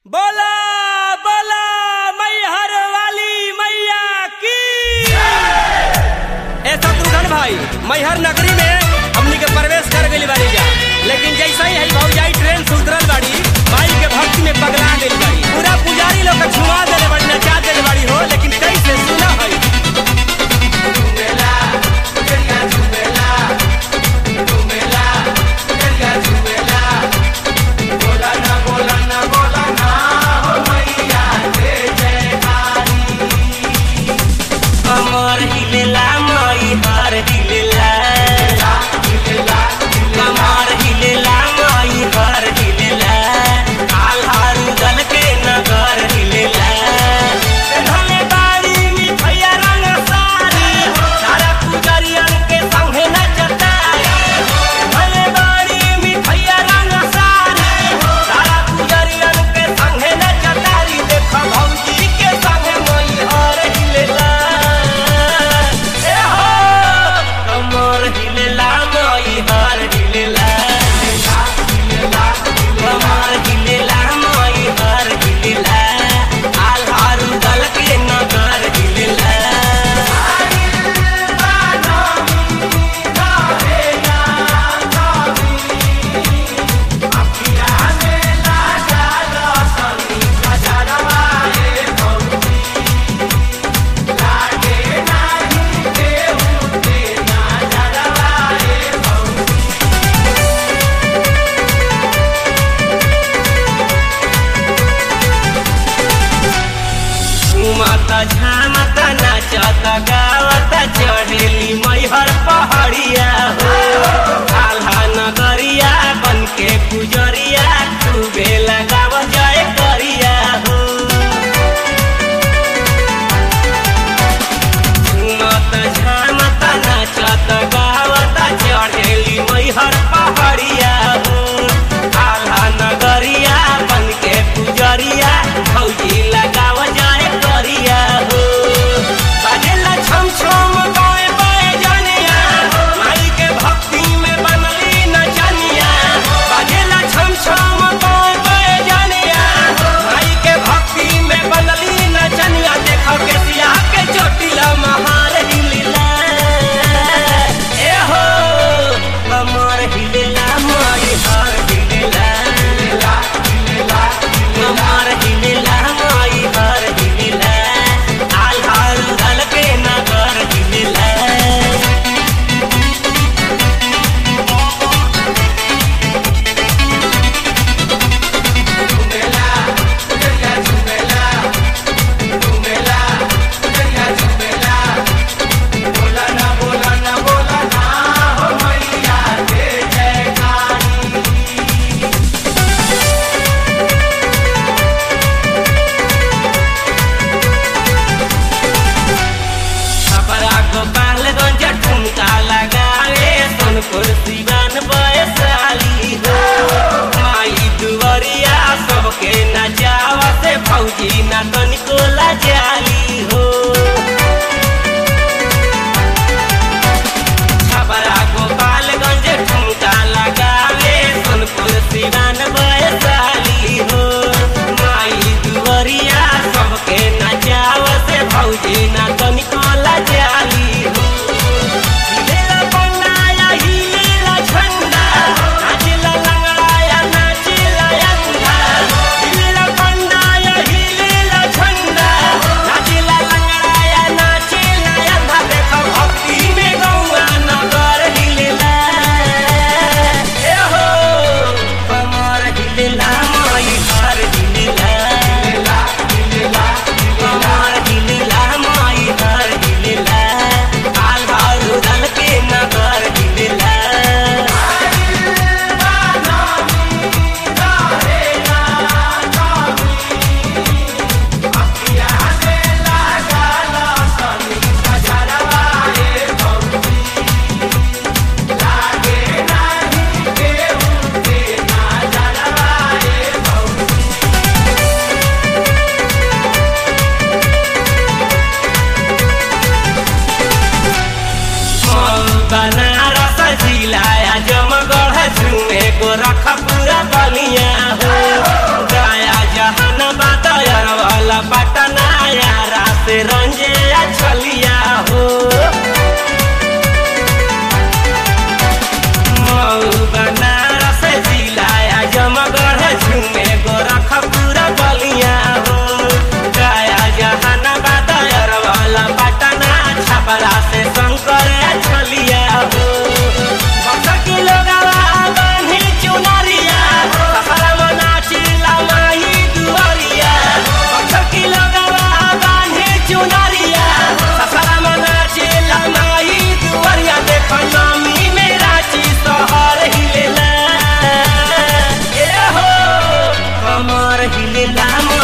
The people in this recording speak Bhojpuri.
बोला बोला मैहर वाली मैया की। ए शत्रुघ्न भाई, मैहर नगरी में हमनी के प्रवेश कर गई बाड़ी जा, लेकिन जैसे ही भौजाई ट्रेन से उतरल बाड़ी, माई के भक्ति में पगला गई बाड़ी। पूरा पुजारी लोग के छुआ देले बाड़ी, नचा देले बाड़ी हो, लेकिन कैसे सुना है झामता नाचता गावता चढ़ेली मैहर पहाड़िया हो। आल्हा नगरिया बन के पुजरिया खूबे लगाव जय करिया हो। झामता नाचता गावता चढ़ेली मैहर पहाड़िया हो। आल्हा नगरिया बन के पुजरिया भौजी लगाव जय करिया हो। बाजेला छम छम गाए बाए जानिया, माई के भक्ति में बनली नचनिया। बाजेला छम गुलाम